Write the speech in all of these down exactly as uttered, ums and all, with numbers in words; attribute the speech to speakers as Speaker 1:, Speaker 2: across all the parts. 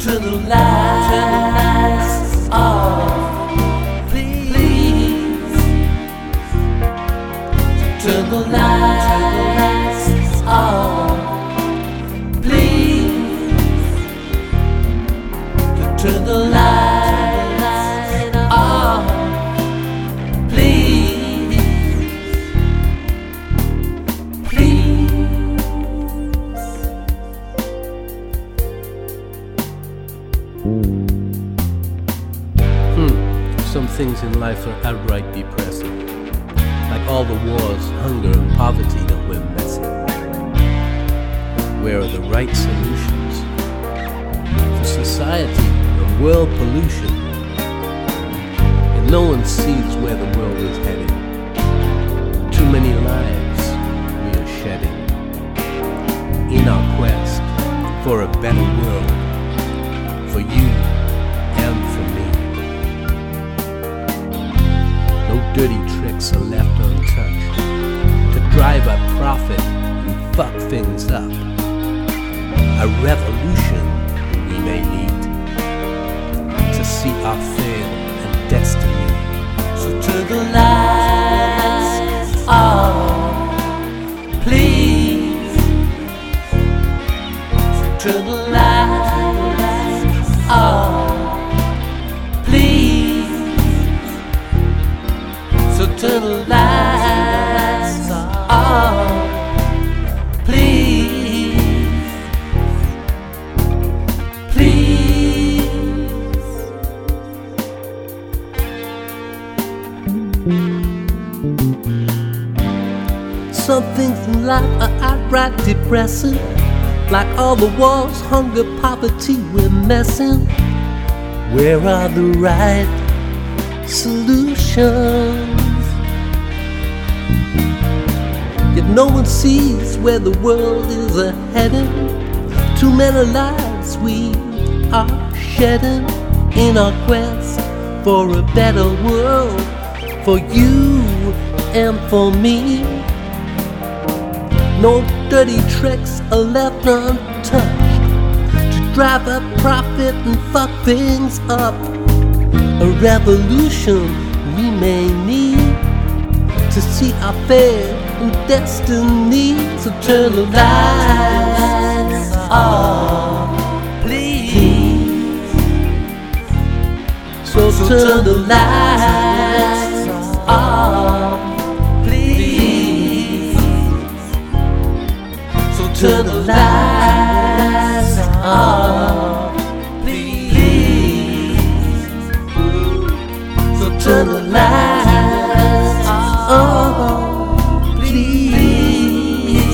Speaker 1: turn the lights off, please. Turn the lights off, please. Turn the lights off, please. Please.
Speaker 2: Hmm. Some things in life are outright depressing. Like all the wars, hunger, and poverty that we're messing. Where are the right solutions for society and world pollution? And no one sees where the world is heading. Too many lives we are shedding in our quest for a better world, for you and for me. No dirty tricks are left untouched to drive up profit and fuck things up. A revolution we may need to see our fail and destiny.
Speaker 1: So turn the lights off, please. Turn the lights off, please. So turn the lights off, please. Please.
Speaker 2: Some things in life are outright depressing. Like all the wars, hunger, poverty, we're messing. Where are the right solutions? Yet no one sees where the world is a-heading. Too many lives we are shedding in our quest for a better world, for you and for me. No dirty tricks are left untouched to drive up profit and fuck things up. A revolution we may need to see our fate and destiny. So turn the lights off, please. So turn the lights off, please. So turn the lights off, please. So turn the lights off, please.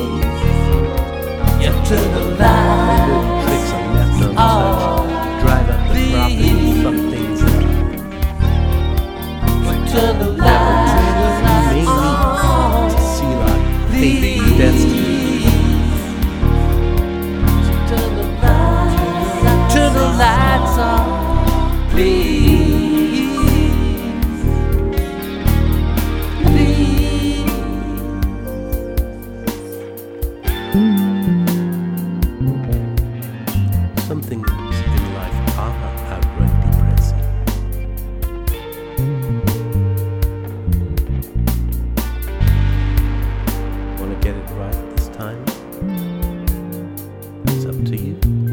Speaker 2: Yeah, turn the lights Tricks are left untouched to drive up the profit and fuck things up.
Speaker 1: turn the
Speaker 2: We may
Speaker 1: lights
Speaker 2: need
Speaker 1: off,
Speaker 2: to seal our fate and destiny.
Speaker 1: turn the lights, turn the lights off, please. Please.
Speaker 2: Some things in life are outright depressing. Want to get it right this time? It's up to you.